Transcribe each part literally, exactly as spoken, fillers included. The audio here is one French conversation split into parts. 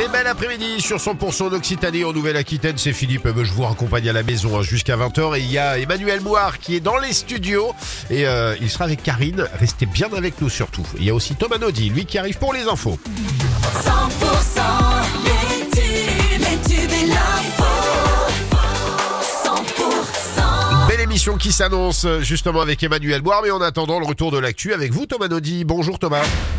Et bel après-midi sur cent pour cent d'Occitanie en Nouvelle-Aquitaine, c'est Philippe, je vous raccompagne à la maison jusqu'à vingt heures et il y a Emmanuel Moire qui est dans les studios et euh, il sera avec Karine, restez bien avec nous surtout. Il y a aussi Thomas Naudy, lui qui arrive pour les infos. cent pour cent les tubes, les tubes et l'info. cent pour cent. Belle émission qui s'annonce justement avec Emmanuel Moire, mais en attendant le retour de l'actu avec vous Thomas Naudy. Bonjour Thomas.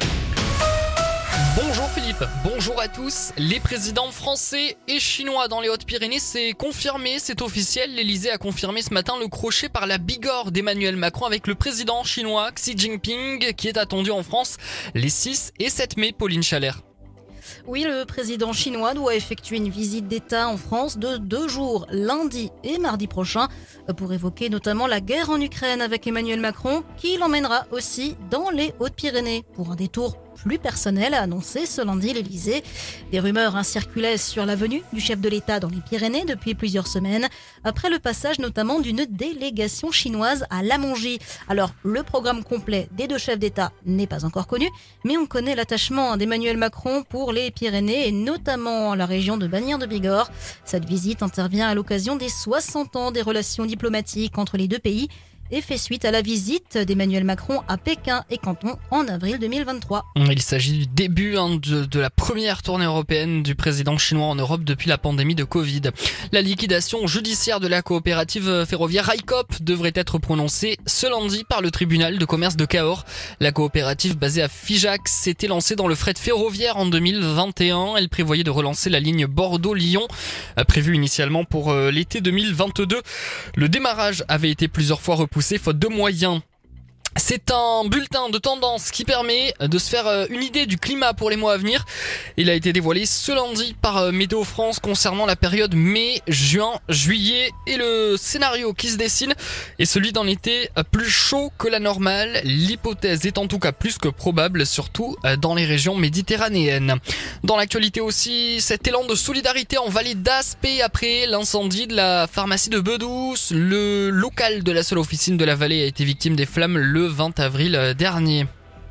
Bonjour Philippe, bonjour à tous. Les présidents français et chinois dans les Hautes-Pyrénées, c'est confirmé, c'est officiel. L'Elysée a confirmé ce matin le crochet par la Bigorre d'Emmanuel Macron avec le président chinois Xi Jinping qui est attendu en France les six et sept mai. Pauline Chalère. Oui, le président chinois doit effectuer une visite d'État en France de deux jours, lundi et mardi prochain, pour évoquer notamment la guerre en Ukraine avec Emmanuel Macron, qui l'emmènera aussi dans les Hautes-Pyrénées pour un détour plus personnel, a annoncé ce lundi l'Elysée. Des rumeurs hein, circulaient sur la venue du chef de l'État dans les Pyrénées depuis plusieurs semaines, après le passage notamment d'une délégation chinoise à La Mongie. Alors, le programme complet des deux chefs d'État n'est pas encore connu, mais on connaît l'attachement d'Emmanuel Macron pour les Pyrénées et notamment la région de Bagnères de Bigorre. Cette visite intervient à l'occasion des soixante ans des relations diplomatiques entre les deux pays et fait suite à la visite d'Emmanuel Macron à Pékin et Canton en avril deux mille vingt-trois. Il s'agit du début hein, de, de la première tournée européenne du président chinois en Europe depuis la pandémie de Covid. La liquidation judiciaire de la coopérative ferroviaire Railcoop devrait être prononcée ce lundi par le tribunal de commerce de Cahors. La coopérative basée à Figeac s'était lancée dans le fret ferroviaire en deux mille vingt et un. Elle prévoyait de relancer la ligne Bordeaux-Lyon, prévue initialement pour l'été deux mille vingt-deux. Le démarrage avait été plusieurs fois repoussé faute de moyens. C'est un bulletin de tendance qui permet de se faire une idée du climat pour les mois à venir. Il a été dévoilé ce lundi par Météo France concernant la période mai, juin, juillet et le scénario qui se dessine est celui d'un été plus chaud que la normale. L'hypothèse est en tout cas plus que probable, surtout dans les régions méditerranéennes. Dans l'actualité aussi, cet élan de solidarité en vallée d'Aspé après l'incendie de la pharmacie de Bedouce. Le local de la seule officine de la vallée a été victime des flammes le vingt avril dernier.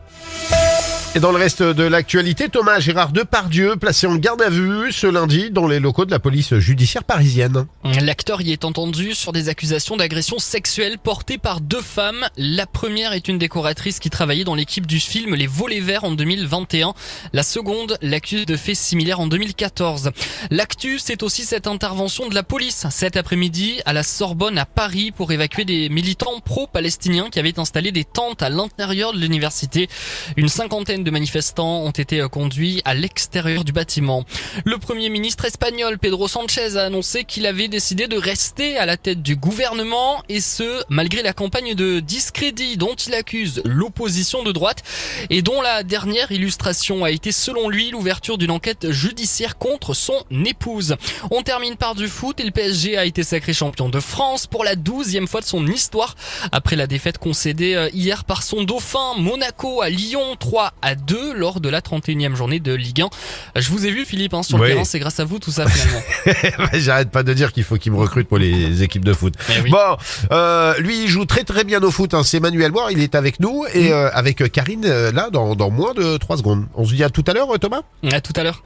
Et dans le reste de l'actualité, Thomas Gérard Depardieu placé en garde à vue ce lundi dans les locaux de la police judiciaire parisienne. L'acteur y est entendu sur des accusations d'agression sexuelle portées par deux femmes. La première est une décoratrice qui travaillait dans l'équipe du film Les Volets Verts en deux mille vingt et un. La seconde l'accuse de faits similaires en deux mille quatorze. L'actu, c'est aussi cette intervention de la police cet après-midi à la Sorbonne à Paris pour évacuer des militants pro-palestiniens qui avaient installé des tentes à l'intérieur de l'université. Une cinquantaine de manifestants ont été conduits à l'extérieur du bâtiment. Le premier ministre espagnol Pedro Sánchez a annoncé qu'il avait décidé de rester à la tête du gouvernement et ce, malgré la campagne de discrédit dont il accuse l'opposition de droite et dont la dernière illustration a été selon lui l'ouverture d'une enquête judiciaire contre son épouse. On termine par du foot et le P S G a été sacré champion de France pour la douzième fois de son histoire après la défaite concédée hier par son dauphin Monaco à Lyon trois à deux lors de la trente et unième journée de Ligue un. Je vous ai vu Philippe hein, sur oui. le terrain, c'est grâce à vous tout ça finalement. J'arrête pas de dire qu'il faut qu'il me recrute pour les équipes de foot. Oui. Bon, euh, lui il joue très très bien au foot, hein. C'est Emmanuel Moire, il est avec nous et euh, avec Karine euh, là dans, dans moins de trois secondes. On se dit à tout à l'heure Thomas. À tout à l'heure.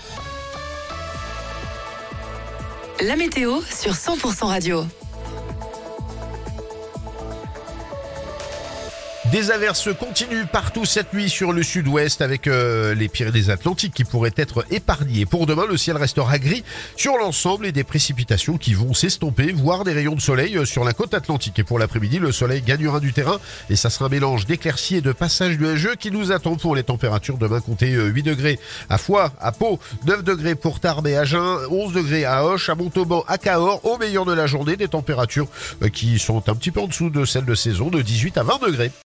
La météo sur cent pour cent radio. Des averses continuent partout cette nuit sur le sud-ouest avec euh, les Pyrénées-Atlantiques qui pourraient être épargnées. Pour demain, le ciel restera gris sur l'ensemble et des précipitations qui vont s'estomper, voire des rayons de soleil sur la côte atlantique. Et pour l'après-midi, le soleil gagnera du terrain et ça sera un mélange d'éclaircies et de passages nuageux qui nous attend pour les températures. Demain, comptez huit degrés à Foix, à Pau, neuf degrés pour Tarbes et Agen, onze degrés à Auch, à Montauban, à Cahors. Au meilleur de la journée, des températures qui sont un petit peu en dessous de celles de saison, de dix-huit à vingt degrés.